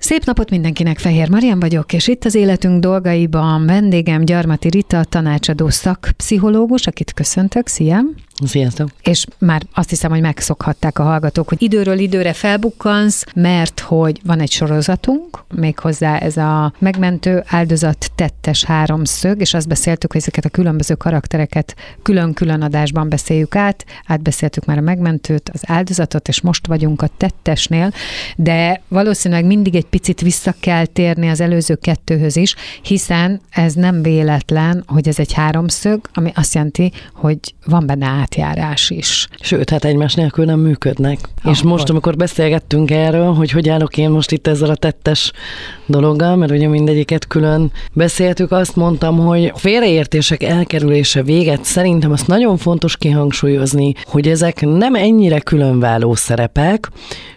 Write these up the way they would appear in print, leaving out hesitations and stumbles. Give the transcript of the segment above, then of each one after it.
Szép napot mindenkinek, Fehér Marian vagyok, és itt az életünk dolgaiban vendégem Gyarmati Rita, tanácsadó szakpszichológus, akit köszöntök. Szia! Sziasztok! És már azt hiszem, hogy megszokhatták a hallgatók, hogy időről időre felbukkansz, mert hogy van egy sorozatunk, méghozzá ez a megmentő áldozat tettes háromszög, és azt beszéltük, hogy ezeket a különböző karaktereket külön-külön adásban beszéljük átbeszéltük már a megmentőt, az áldozatot, és most vagyunk a tettesnél, de valószínűleg mindig egy picit vissza kell térni az előző kettőhöz is, hiszen ez nem véletlen, hogy ez egy háromszög, ami azt jelenti, hogy van benne átjárás is. Sőt, hát egymás nélkül nem működnek. És most, amikor beszélgettünk erről, hogy állok én most itt ezzel a tettes dologgal, mert ugye mindegyiket külön beszéltük, azt mondtam, hogy félreértések elkerülése véget szerintem azt nagyon fontos kihangsúlyozni, hogy ezek nem ennyire különváló szerepek,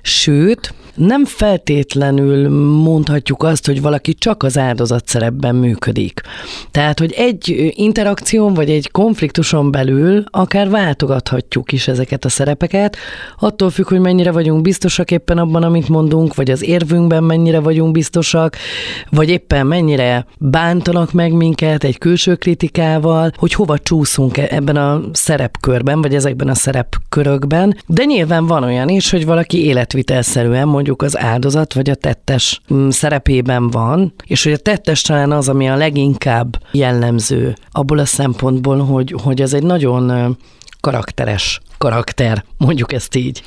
sőt, nem feltétlenül mondhatjuk azt, hogy valaki csak az áldozat szerepben működik. Tehát, hogy egy interakción vagy egy konfliktuson belül akár váltogathatjuk is ezeket a szerepeket, attól függ, hogy mennyire vagyunk biztosak éppen abban, amit mondunk, vagy az érvünkben mennyire vagyunk biztosak, vagy éppen mennyire bántanak meg minket egy külső kritikával, hogy hova csúszunk ebben a szerepkörben, vagy ezekben a szerepkörökben. De nyilván van olyan is, hogy valaki életvitelszerűen mondjuk az áldozat vagy a tettes szerepében van, és hogy a tettes talán az, ami a leginkább jellemző abból a szempontból, hogy ez egy nagyon karakteres karakter, mondjuk ezt így.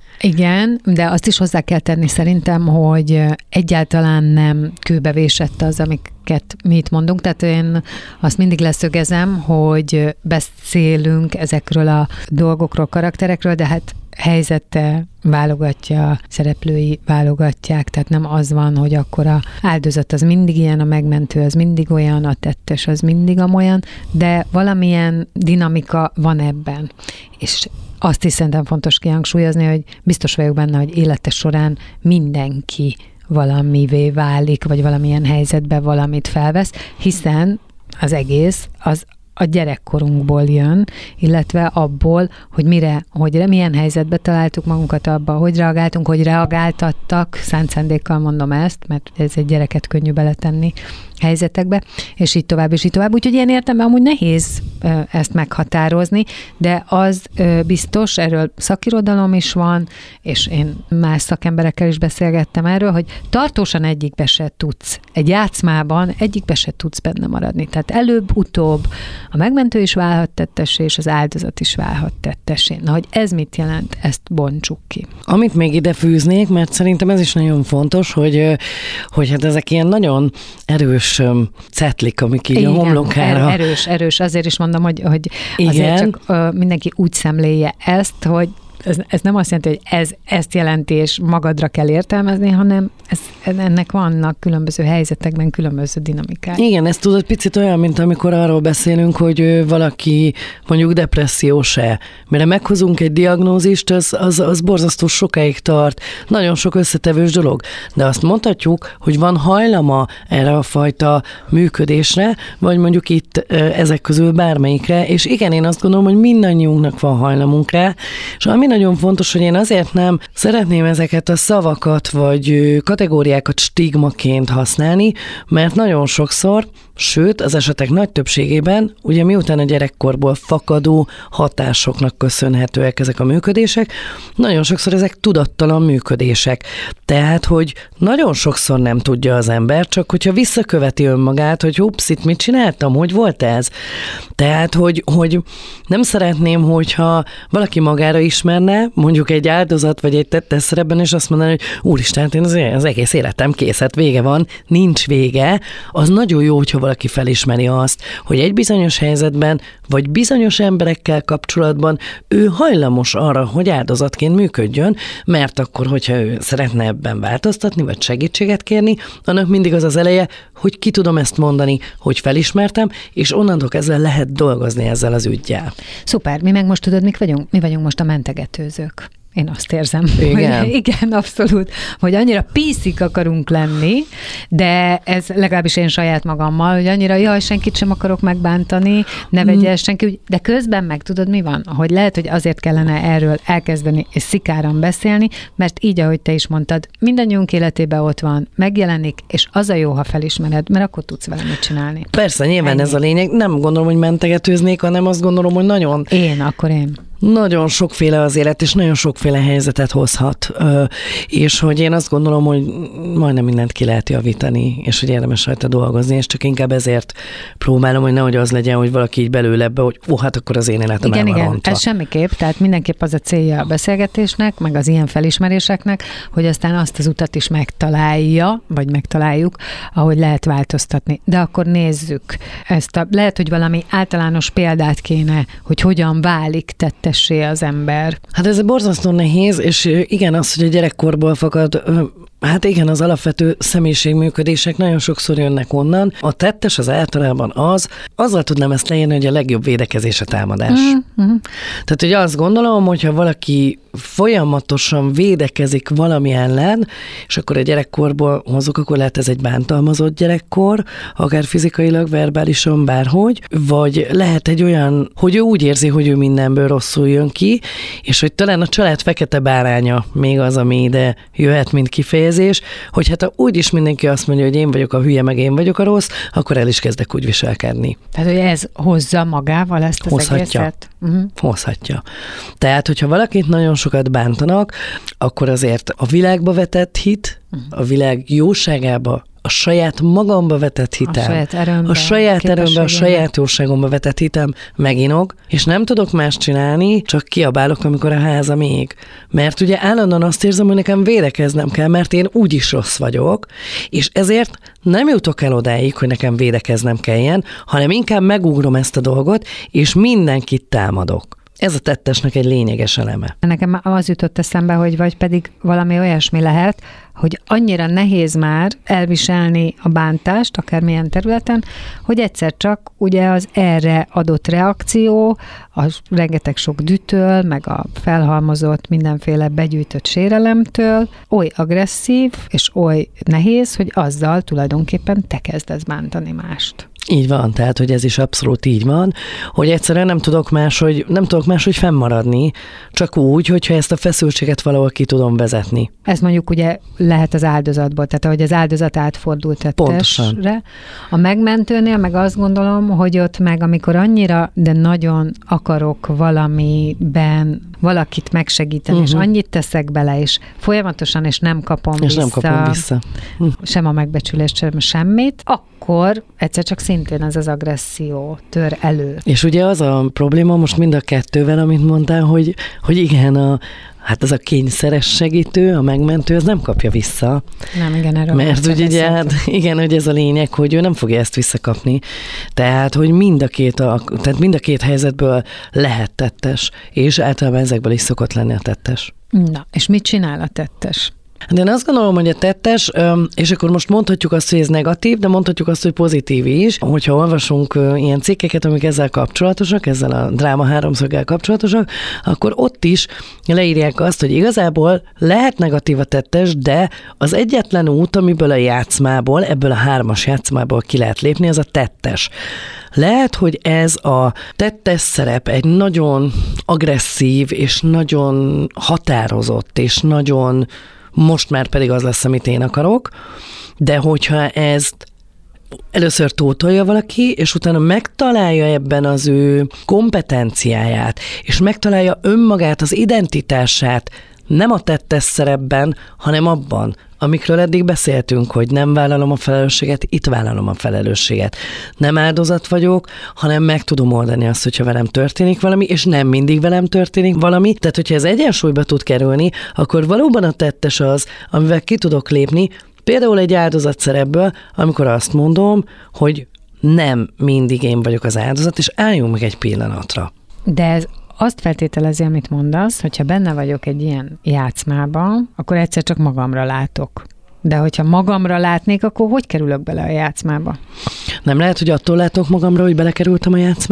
Igen, de azt is hozzá kell tenni szerintem, hogy egyáltalán nem kőbevésett az, amiket mi itt mondunk. Tehát én azt mindig leszögezem, hogy beszélünk ezekről a dolgokról, karakterekről, de hát helyzete válogatja, szereplői válogatják, tehát nem az van, hogy akkor a áldozat az mindig ilyen, a megmentő az mindig olyan, a tettes az mindig amolyan, de valamilyen dinamika van ebben. És azt is szerintem fontos kihangsúlyozni, hogy biztos vagyok benne, hogy élete során mindenki valamivé válik, vagy valamilyen helyzetbe valamit felvesz, hiszen az egész az a gyerekkorunkból jön, illetve abból, hogy milyen helyzetbe találtuk magunkat abba, hogy reagáltunk, hogy reagáltattak, szánt szándékkal mondom ezt, mert ez egy gyereket könnyű beletenni helyzetekbe, és így tovább, és így tovább. Úgyhogy ilyen értelemben amúgy nehéz ezt meghatározni, de az biztos, erről szakirodalom is van, és én más szakemberekkel is beszélgettem erről, hogy tartósan egyikbe se tudsz, egy játszmában egyikbe se tudsz benne maradni. Tehát előbb-utóbb a megmentő is válhat tettessé, és az áldozat is válhat tettessé. Na, hogy ez mit jelent, ezt bontsuk ki. Amit még ide fűznék, mert szerintem ez is nagyon fontos, hogy hát ezek ilyen nagyon erős cetlik, amik így igen, a homlokára. Erős. Azért is mondom, hogy azért csak mindenki úgy szemléje ezt, hogy ez nem azt jelenti, hogy ezt jelenti, és magadra kell értelmezni, hanem ennek vannak különböző helyzetekben különböző dinamikák. Igen, ez tudod picit olyan, mint amikor arról beszélünk, hogy valaki mondjuk depressziós-e. Mire meghozunk egy diagnózist, az borzasztó sokáig tart, nagyon sok összetevős dolog. De azt mondhatjuk, hogy van hajlama erre a fajta működésre, vagy mondjuk itt ezek közül bármelyikre, és igen, én azt gondolom, hogy mindannyiunknak van hajlamunk rá, és ami nagyon fontos, hogy én azért nem szeretném ezeket a szavakat vagy kategóriákat stigmaként használni, mert nagyon sokszor, sőt, az esetek nagy többségében, ugye miután a gyerekkorból fakadó hatásoknak köszönhetőek ezek a működések, nagyon sokszor ezek tudattalan működések. Tehát, hogy nagyon sokszor nem tudja az ember, csak hogyha visszaköveti önmagát, hogy itt mit csináltam, hogy volt ez? Tehát, hogy nem szeretném, hogyha valaki magára ismerne, mondjuk egy áldozat vagy egy tettes szerepben, és azt mondaná, hogy úristen, én az egész életem kész, hát vége van, nincs vége. Az nagyon jó, hogyha valaki felismeri azt, hogy egy bizonyos helyzetben, vagy bizonyos emberekkel kapcsolatban ő hajlamos arra, hogy áldozatként működjön, mert akkor, hogyha ő szeretne ebben változtatni, vagy segítséget kérni, annak mindig az az eleje, hogy ki tudom ezt mondani, hogy felismertem, és onnantól ezzel lehet dolgozni ezzel az üggyel. Szuper, mi meg most tudod, mik vagyunk? Mi vagyunk most a mentegetőzők. Én azt érzem, igen. Hogy igen, abszolút, hogy annyira píszik akarunk lenni, de ez legalábbis én saját magammal, hogy annyira, jaj, senkit sem akarok megbántani, ne vegye senki, de közben meg tudod, mi van? Hogy lehet, hogy azért kellene erről elkezdeni és szikáran beszélni, mert így, ahogy te is mondtad, mindannyiunk életében ott van, megjelenik, és az a jó, ha felismered, mert akkor tudsz vele mit csinálni. Persze, nyilván ez a lényeg. Nem gondolom, hogy mentegetőznék, hanem azt gondolom, hogy Én. Nagyon sokféle az élet, és nagyon sokféle helyzetet hozhat. És hogy én azt gondolom, hogy majdnem mindent ki lehet javítani, és hogy érdemes rajta dolgozni, és csak inkább ezért próbálom, hogy nehogy az legyen, hogy valaki így belül ebbe, hogy hát akkor az én életem el van rontva. Ez semmiképp, tehát mindenképp az a célja a beszélgetésnek, meg az ilyen felismeréseknek, hogy aztán azt az utat is megtalálja, vagy megtaláljuk, ahogy lehet változtatni. De akkor nézzük ezt lehet, hogy valami általános példát kéne, hogy hogyan válik tettessé az ember. Hát ez borzasztó nehéz, és igen, az, hogy a gyerekkorból fakad, hát igen, az alapvető személyiségműködések nagyon sokszor jönnek onnan. A tettes az általában azzal tudnám ezt leírni, hogy a legjobb védekezés a támadás. Tehát, hogy azt gondolom, hogyha valaki folyamatosan védekezik valami ellen, és akkor a gyerekkorból hozzuk, akkor lehet ez egy bántalmazott gyerekkor, akár fizikailag, verbálisan, bárhogy, vagy lehet egy olyan, hogy ő úgy érzi, hogy ő mindenből rosszul jön ki, és hogy talán a család fekete báránya még az, ami ide jöhet, mint kifejezés, hogy hát úgyis mindenki azt mondja, hogy én vagyok a hülye, meg én vagyok a rossz, akkor el is kezdek úgy viselkedni. Tehát, hogy ez hozza magával ezt az egészet? Hozhatja. Tehát, hogyha valakit nagyon sokat bántanak, akkor azért a világba vetett hit, a világ jóságába, a saját magamba vetett hitem, a saját erőmbe, a saját jóságomba vetett hitem meginog, és nem tudok más csinálni, csak kiabálok, amikor a házam ég. Mert ugye állandóan azt érzem, hogy nekem védekeznem kell, mert én úgyis rossz vagyok, és ezért nem jutok el odáig, hogy nekem védekeznem kelljen, hanem inkább megugrom ezt a dolgot, és mindenkit támadok. Ez a tettesnek egy lényeges eleme. Nekem az jutott eszembe, hogy vagy pedig valami olyasmi lehet, hogy annyira nehéz már elviselni a bántást, akármilyen területen, hogy egyszer csak ugye az erre adott reakció, a rengeteg sok dühtől, meg a felhalmozott mindenféle begyűjtött sérelemtől oly agresszív és oly nehéz, hogy azzal tulajdonképpen te kezdesz bántani mást. Így van, tehát, hogy ez is abszolút így van, hogy egyszerűen nem tudok máshogy fennmaradni, csak úgy, hogyha ezt a feszültséget valahol ki tudom vezetni. Ez mondjuk ugye lehet az áldozatból, tehát ahogy az áldozat átfordult tettesre. A megmentőnél meg azt gondolom, hogy ott meg amikor annyira, de nagyon akarok valamiben valakit megsegíteni, és annyit teszek bele, és folyamatosan, és nem kapom vissza. Sem a megbecsülést, sem semmit, akkor egyszer csak szintén ez az agresszió tör elő. És ugye az a probléma most mind a kettővel, amit mondtál, hogy igen, hát az a kényszeres segítő, a megmentő, az nem kapja vissza. Nem, igen, erről. Mert ugye, hát, igen, hogy ez a lényeg, hogy ő nem fogja ezt visszakapni. Tehát, hogy mind a két helyzetből lehet tettes, és általában ezekből is szokott lenni a tettes. Na, és mit csinál a tettes? De én azt gondolom, hogy a tettes, és akkor most mondhatjuk azt, hogy ez negatív, de mondhatjuk azt, hogy pozitív is. Hogyha olvasunk ilyen cikkeket, amik ezzel kapcsolatosak, ezzel a dráma háromszöggel kapcsolatosak, akkor ott is leírják azt, hogy igazából lehet negatív a tettes, de az egyetlen út, amiből a játszmából, ebből a hármas játszmából ki lehet lépni, az a tettes. Lehet, hogy ez a tettes szerep egy nagyon agresszív, és nagyon határozott, és nagyon most már pedig az lesz, amit én akarok, de hogyha ezt először tótolja valaki, és utána megtalálja ebben az ő kompetenciáját, és megtalálja önmagát, az identitását, nem a tettes szerepben, hanem abban, amikről eddig beszéltünk, hogy nem vállalom a felelősséget, itt vállalom a felelősséget. Nem áldozat vagyok, hanem meg tudom oldani azt, hogyha velem történik valami, és nem mindig velem történik valami. Tehát, hogyha ez egyensúlyba tud kerülni, akkor valóban a tettes az, amivel ki tudok lépni, például egy áldozat szerepből, amikor azt mondom, hogy nem mindig én vagyok az áldozat, és álljunk meg egy pillanatra. De ez azt feltételezi, amit mondasz, hogyha benne vagyok egy ilyen játszmában, akkor egyszer csak magamra látok. De hogyha magamra látnék, akkor hogy kerülök bele a játszmába? Nem lehet, hogy attól látok magamra, hogy belekerültem a játszmába?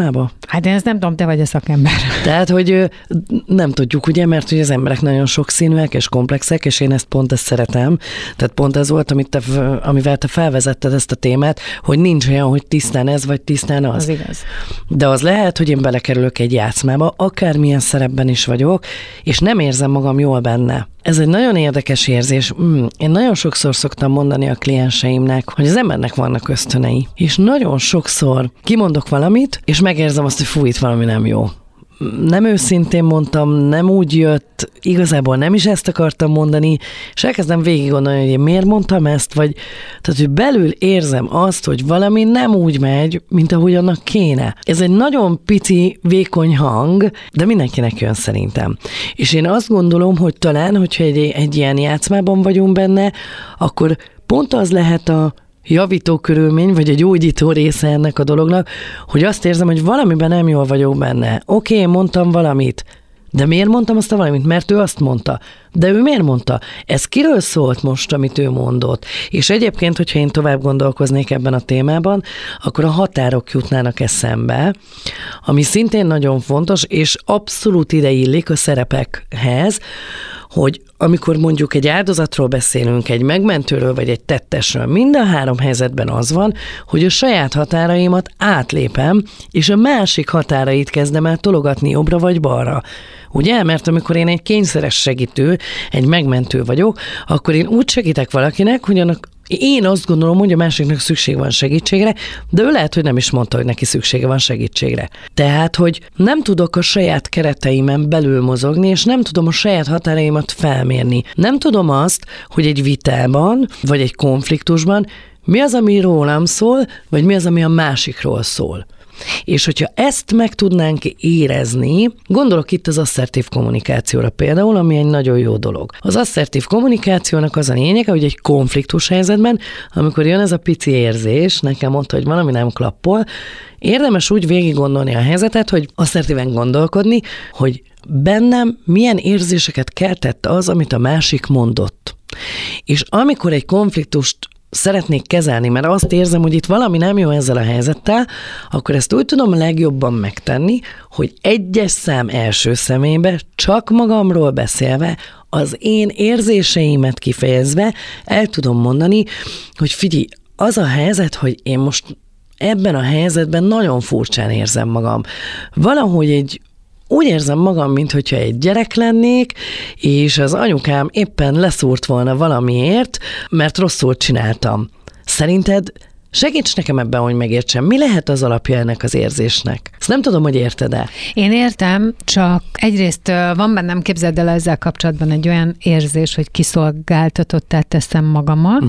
Hát én ezt nem tudom, te vagy a szakember. Tehát, hogy nem tudjuk, ugye, mert hogy az emberek nagyon sokszínűek és komplexek, és én pont ezt szeretem. Tehát pont ez volt, amivel te felvezetted ezt a témát, hogy nincs olyan, hogy tisztán ez, vagy tisztán az. Az igaz. De az lehet, hogy én belekerülök egy játszmába, akármilyen szerepben is vagyok, és nem érzem magam jól benne. Ez egy nagyon érdekes érzés. Én nagyon sokszor szoktam mondani a klienseimnek, hogy az embernek vannak ösztönei. És nagyon sokszor kimondok valamit, és megérzem azt, hogy fú, itt valami nem jó. Nem őszintén mondtam, nem úgy jött, igazából nem is ezt akartam mondani, és elkezdem végig gondolni, hogy én miért mondtam ezt, vagy tehát, hogy belül érzem azt, hogy valami nem úgy megy, mint ahogy annak kéne. Ez egy nagyon pici, vékony hang, de mindenkinek jön szerintem. És én azt gondolom, hogy talán, hogyha egy ilyen játszmában vagyunk benne, akkor pont az lehet a javító körülmény, vagy a gyógyító része ennek a dolognak, hogy azt érzem, hogy valamiben nem jól vagyok benne. Oké, mondtam valamit, de miért mondtam azt a valamit? Mert ő azt mondta. De ő miért mondta? Ez kiről szólt most, amit ő mondott? És egyébként, hogyha én tovább gondolkoznék ebben a témában, akkor a határok jutnának eszembe, ami szintén nagyon fontos, és abszolút ideillik a szerepekhez, hogy amikor mondjuk egy áldozatról beszélünk, egy megmentőről vagy egy tettesről, mind a három helyzetben az van, hogy a saját határaimat átlépem, és a másik határait kezdem el tologatni jobbra vagy balra. Ugye? Mert amikor én egy kényszeres segítő, egy megmentő vagyok, akkor én úgy segítek valakinek, hogy annak én azt gondolom, hogy a másiknak szükség van segítségre, de ő lehet, hogy nem is mondta, hogy neki szüksége van segítségre. Tehát, hogy nem tudok a saját kereteimen belül mozogni, és nem tudom a saját határaimat felmérni. Nem tudom azt, hogy egy vitában, vagy egy konfliktusban mi az, ami rólam szól, vagy mi az, ami a másikról szól. És hogyha ezt meg tudnánk érezni, gondolok itt az asszertív kommunikációra például, ami egy nagyon jó dolog. Az asszertív kommunikációnak az a lényege, hogy egy konfliktus helyzetben, amikor jön ez a pici érzés, nekem mondta, hogy valami nem klappol, érdemes úgy végig gondolni a helyzetet, hogy asszertíven gondolkodni, hogy bennem milyen érzéseket keltett az, amit a másik mondott. És amikor egy konfliktust szeretnék kezelni, mert azt érzem, hogy itt valami nem jó ezzel a helyzettel, akkor ezt úgy tudom legjobban megtenni, hogy egyes szám első személybe, csak magamról beszélve, az én érzéseimet kifejezve el tudom mondani, hogy figyelj, az a helyzet, hogy én most ebben a helyzetben nagyon furcsán érzem magam. Valahogy úgy érzem magam, mintha egy gyerek lennék, és az anyukám éppen leszúrt volna valamiért, mert rosszul csináltam. Szerinted segíts nekem ebben, hogy megértsem, mi lehet az alapja ennek az érzésnek? Ezt nem tudom, hogy érted-e. Én értem, csak egyrészt van bennem, képzeld el ezzel kapcsolatban egy olyan érzés, hogy kiszolgáltatottá teszem magamat.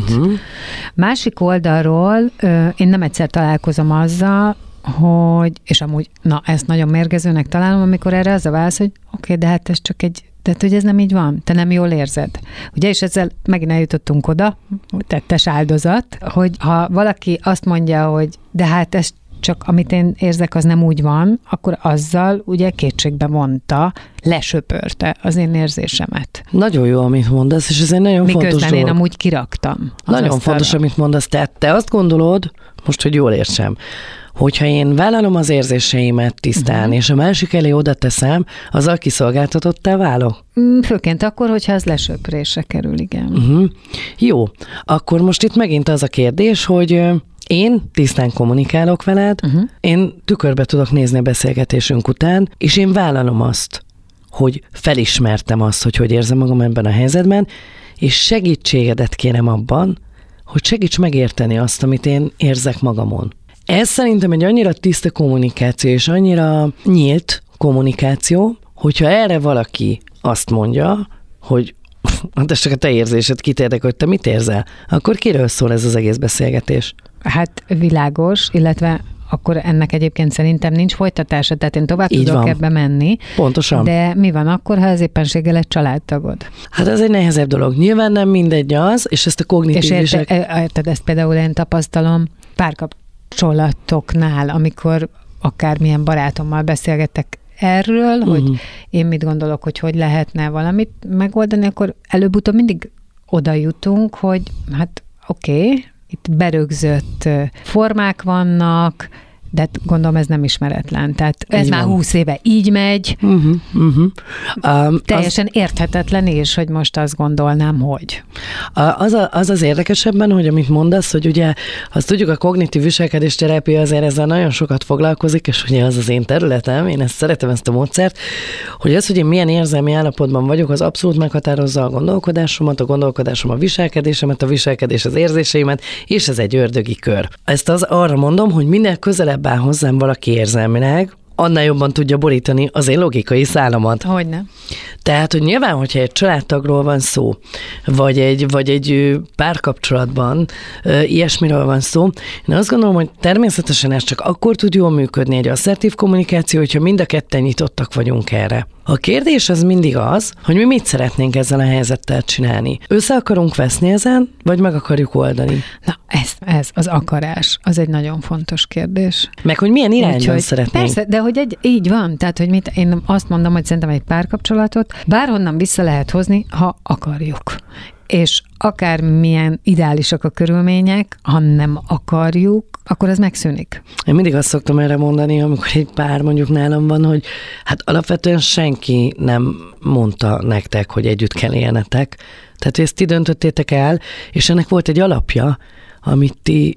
Másik oldalról én nem egyszer találkozom azzal, hogy, és amúgy, ezt nagyon mérgezőnek találom, amikor erre az a válasz, hogy oké, de hát ez csak tehát, hogy ez nem így van, te nem jól érzed. Ugye, és ezzel megint eljutottunk oda, tettes áldozat, hogy ha valaki azt mondja, hogy de hát ez csak amit én érzek, az nem úgy van, akkor azzal ugye kétségbe vonta, lesöpörte az én érzésemet. Nagyon jó, amit mondasz, és ez egy nagyon fontos dolog. Miközben én amúgy kiraktam. Nagyon fontos, amit mondasz. Tehát te azt gondolod, most, hogy jól értsem, hogyha én vállalom az érzéseimet tisztán, és a másik elé oda teszem, azzal kiszolgáltatottá válok? Főként akkor, hogyha az lesöprésre kerül, igen. Jó, akkor most itt megint az a kérdés, hogy én tisztán kommunikálok veled, én tükörbe tudok nézni a beszélgetésünk után, és én vállalom azt, hogy felismertem azt, hogy érzem magam ebben a helyzetben, és segítségedet kérem abban, hogy segíts megérteni azt, amit én érzek magamon. Ez szerintem egy annyira tiszta kommunikáció, és annyira nyílt kommunikáció, hogyha erre valaki azt mondja, hogy hát csak a te érzésed, kit érdekel, hogy te mit érzel, akkor kiről szól ez az egész beszélgetés? Hát világos, illetve akkor ennek egyébként szerintem nincs folytatása, tehát én tovább így tudok van. Ebbe menni. Pontosan. De mi van akkor, ha az éppenséggel egy családtagod? Hát ez egy nehezebb dolog. Nyilván nem mindegy az, és ezt a kognitív és érted, ezt például én tapasztalom párkapcsolatoknál, amikor akármilyen barátommal beszélgetek erről, hogy én mit gondolok, hogy lehetne valamit megoldani, akkor előbb-utóbb mindig oda jutunk, hogy hát oké, itt berögzött formák vannak, De gondolom ez nem ismeretlen. Tehát ez így már van. 20 éve így megy. Teljesen érthetetlen is, hogy most azt gondolnám, hogy. Az érdekesebben, hogy amit mondasz, hogy ugye azt tudjuk, a kognitív viselkedésterápia azért ezzel nagyon sokat foglalkozik, és ugye az az én területem, én szeretem ezt a módszert, hogy az, hogy én milyen érzelmi állapotban vagyok, az abszolút meghatározza a gondolkodásomat, a gondolkodásom a viselkedésemet, a viselkedés az érzéseimet, és ez egy ördögi kör. Ezt arra mondom, hogy minél közelebb áll hozzám valaki érzelmileg, annál jobban tudja borítani az én logikai szálamat. Hogyne. Tehát, hogy nyilván, hogyha egy családtagról van szó, vagy egy párkapcsolatban ilyesmiről van szó, én azt gondolom, hogy természetesen ez csak akkor tud jól működni egy asszertív kommunikáció, hogyha mind a ketten nyitottak vagyunk erre. A kérdés az mindig az, hogy mi mit szeretnénk ezzel a helyzettel csinálni. Össze akarunk veszni ezen, vagy meg akarjuk oldani? Na, ez az akarás, az egy nagyon fontos kérdés. Meg, hogy milyen irányban szeretnénk. Persze, de hogy így van, tehát, hogy én azt mondom, hogy szerintem egy párkapcsolatot bárhonnan vissza lehet hozni, ha akarjuk. És akármilyen ideálisak a körülmények, ha nem akarjuk, akkor ez megszűnik. Én mindig azt szoktam erre mondani, amikor egy pár mondjuk nálam van, hogy hát alapvetően senki nem mondta nektek, hogy együtt kell élnetek. Tehát ezt ti döntöttétek el, és ennek volt egy alapja, ami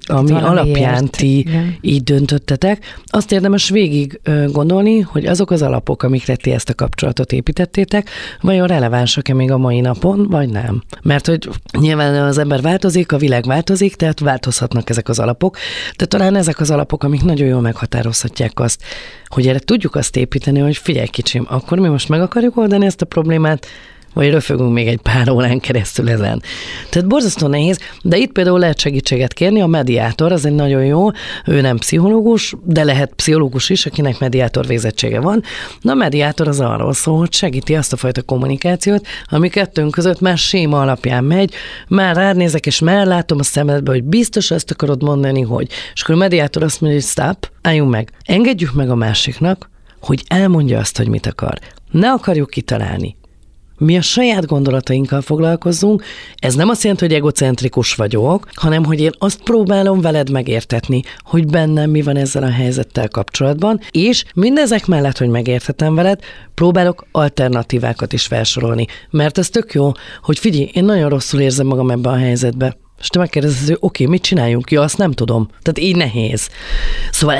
alapján ti így döntöttetek. Azt érdemes végig gondolni, hogy azok az alapok, amikre ti ezt a kapcsolatot építettétek, vajon relevánsak-e még a mai napon, vagy nem. Mert hogy nyilván az ember változik, a világ változik, tehát változhatnak ezek az alapok, de talán ezek az alapok, amik nagyon jól meghatározhatják azt, hogy erre tudjuk azt építeni, hogy figyelj kicsim, akkor mi most meg akarjuk oldani ezt a problémát, vagy röfögünk még egy pár órán keresztül ezen. Tehát borzasztó nehéz, de itt például lehet segítséget kérni, a mediátor, az egy nagyon jó, ő nem pszichológus, de lehet pszichológus is, akinek mediátor végzettsége van. Na, a mediátor az arról szól, hogy segíti azt a fajta kommunikációt, ami kettőnk között már séma alapján megy, már rád nézek, és már látom a szemedbe, hogy biztos azt akarod mondani, hogy. És akkor a mediátor azt mondja, hogy stop, álljunk meg. Engedjük meg a másiknak, hogy elmondja azt, hogy mit akar. Ne akarjuk kitalálni. Mi a saját gondolatainkkal foglalkozzunk, ez nem azt jelenti, hogy egocentrikus vagyok, hanem hogy én azt próbálom veled megértetni, hogy bennem mi van ezzel a helyzettel kapcsolatban, és mindezek mellett, hogy megérthetem veled, próbálok alternatívákat is felsorolni. Mert ez tök jó, hogy figyelj, én nagyon rosszul érzem magam ebben a helyzetben. És te megkérdezed, hogy oké, mit csináljunk? Ja, azt nem tudom. Tehát így nehéz. Szóval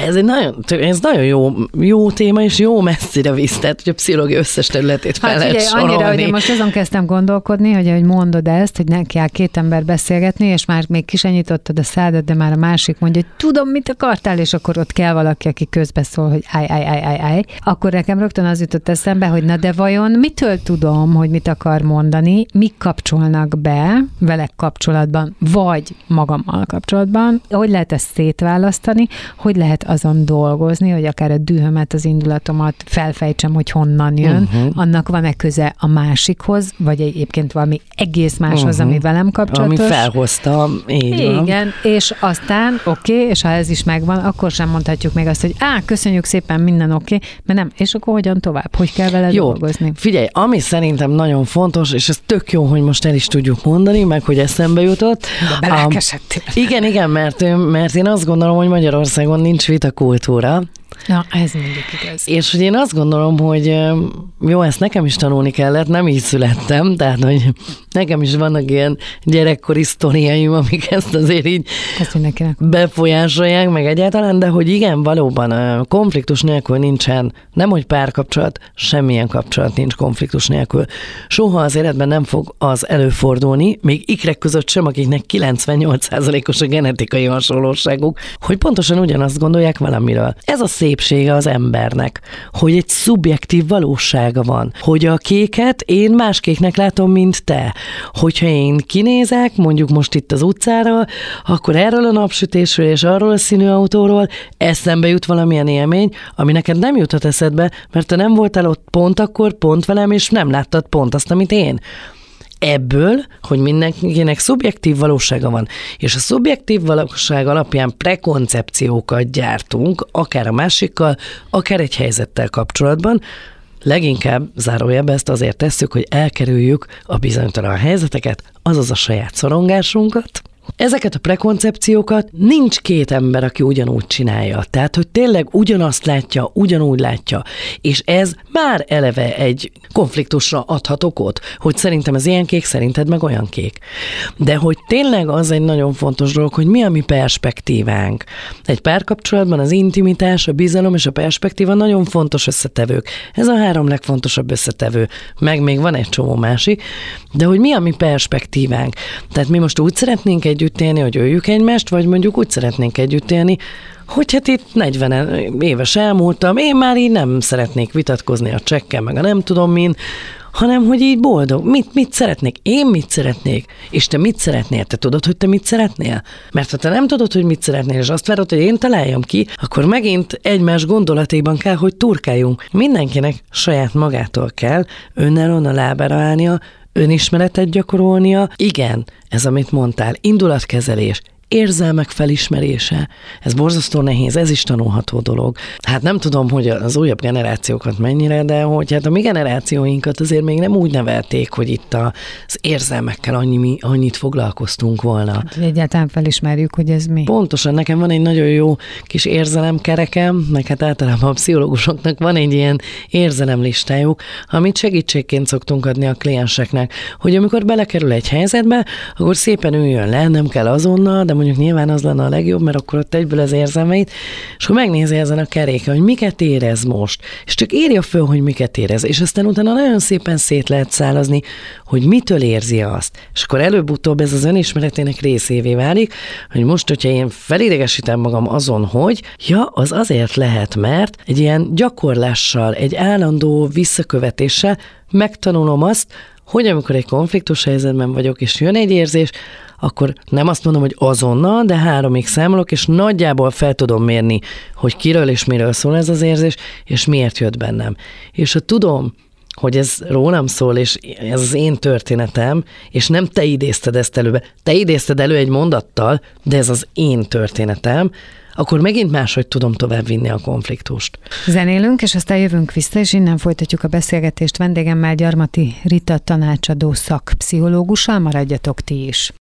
ez nagyon jó téma, és jó messzire visz, tehát hogy a pszichológia összes területét fel lehet sorolni. Annyira, hogy én most azon kezdtem gondolkodni, hogy mondod ezt, hogy neki kell két ember beszélgetni, és már még kisenyítottad a szádat, de már a másik mondja, hogy tudom, mit akartál, és akkor ott kell valaki, aki közbeszól, hogy állj. Akkor nekem rögtön az jutott eszembe, hogy na de vajon mitől tudom, hogy mit akar mondani, mik kapcsolnak be vele kapcsolatban, vagy magammal kapcsolatban, hogy lehet ezt szétválasztani, hogy lehet azon dolgozni, hogy akár a dühömet, az indulatomat felfejtsem, hogy honnan jön, annak van-e köze a másikhoz, vagy egyébként valami egész máshoz, ami velem kapcsolatos. Ami felhozta, így van. Igen, és aztán oké, és ha ez is megvan, akkor sem mondhatjuk még azt, hogy köszönjük szépen, minden oké, mert nem, és akkor hogyan tovább, hogy kell vele dolgozni. Figyelj, ami szerintem nagyon fontos, és ez tök jó, hogy most el is tudjuk mondani, meg hogy eszembe jutott, igen, mert én azt gondolom, hogy Magyarországon nincs vitakultúra. Na, ez mindig igaz. És hogy én azt gondolom, hogy jó, ezt nekem is tanulni kellett, nem így születtem, tehát hogy nekem is vannak ilyen gyerekkori sztoriaim, amik ezt azért így befolyásolják, meg egyáltalán, de hogy igen, valóban konfliktus nélkül nincsen, nemhogy párkapcsolat, semmilyen kapcsolat nincs konfliktus nélkül. Soha az életben nem fog az előfordulni, még ikrek között sem, akiknek 98%-os a genetikai hasonlóságuk, hogy pontosan ugyanazt gondolják valamiről. Ez a szépsége az embernek, hogy egy szubjektív valósága van, hogy a kéket én más kéknek látom, mint te. Hogyha én kinézek, mondjuk most itt az utcára, akkor erről a napsütésről és arról a színű autóról eszembe jut valamilyen élmény, ami neked nem juthat eszedbe, mert te nem voltál ott pont akkor, pont velem, és nem láttad pont azt, amit én. Ebből, hogy mindenkinek szubjektív valósága van, és a szubjektív valóság alapján prekoncepciókat gyártunk, akár a másikkal, akár egy helyzettel kapcsolatban, leginkább zárójelbe ezt azért tesszük, hogy elkerüljük a bizonytalan helyzeteket, azaz a saját szorongásunkat, Ezeket a prekoncepciókat nincs két ember, aki ugyanúgy csinálja. Tehát, hogy tényleg ugyanazt látja, ugyanúgy látja. És ez már eleve egy konfliktusra adhat okot, hogy szerintem ez ilyen kék, szerinted meg olyan kék. De hogy tényleg az egy nagyon fontos dolog, hogy mi a mi perspektívánk. Egy párkapcsolatban az intimitás, a bizalom és a perspektíva nagyon fontos összetevők. Ez a 3 legfontosabb összetevő. Meg még van egy csomó másik, de hogy mi a mi perspektívánk. Tehát mi most úgy szeretnénk együtt élni, hogy öljük egymást, vagy mondjuk úgy szeretnénk együtt élni, hogy hát itt 40 éves elmúltam, én már így nem szeretnék vitatkozni a csekkel, meg a nem tudom min, hanem hogy így boldog. Mit szeretnék? Én mit szeretnék? És te mit szeretnél? Te tudod, hogy te mit szeretnél? Mert ha te nem tudod, hogy mit szeretnél, és azt várod, hogy én találjam ki, akkor megint egymás gondolataiban kell, hogy turkáljunk. Mindenkinek saját magától kell önállóan a lábára állnia, önismeretet gyakorolnia. Igen, ez amit mondtál, indulatkezelés, érzelmek felismerése. Ez borzasztó nehéz, ez is tanulható dolog. Hát nem tudom, hogy az újabb generációkat mennyire, de hogy hát a mi generációinkat azért még nem úgy nevelték, hogy itt az érzelmekkel annyit foglalkoztunk volna. Hát, egyáltalán felismerjük, hogy ez mi. Pontosan, nekem van egy nagyon jó kis érzelemkerekem, meg hát általában a pszichológusoknak van egy ilyen érzelemlistájuk, amit segítségként szoktunk adni a klienseknek, hogy amikor belekerül egy helyzetbe, akkor szépen üljön le, nem kell azonnal, de mondjuk nyilván az lenne a legjobb, mert akkor ott egyből az érzelmeit, és akkor megnézi ezen a keréken, hogy miket érez most, és csak írja föl, hogy miket érez, és aztán utána nagyon szépen szét lehet szálazni, hogy mitől érzi azt. És akkor előbb-utóbb ez az önismeretének részévé válik, hogy most, hogyha én felidegesítem magam azon, hogy az azért lehet, mert egy ilyen gyakorlással, egy állandó visszakövetéssel megtanulom azt, hogy amikor egy konfliktus helyzetben vagyok, és jön egy érzés, akkor nem azt mondom, hogy azonnal, de 3-ig számolok, és nagyjából fel tudom mérni, hogy kiről és miről szól ez az érzés, és miért jött bennem. És ha tudom, hogy ez rólam szól, és ez az én történetem, és nem te idézted ezt előbe, te idézted elő egy mondattal, de ez az én történetem, akkor megint máshogy tudom továbbvinni a konfliktust. Zenélünk, és aztán jövünk vissza, és innen folytatjuk a beszélgetést vendégemmel, Gyarmati Rita tanácsadó szakpszichológussal, maradjatok ti is.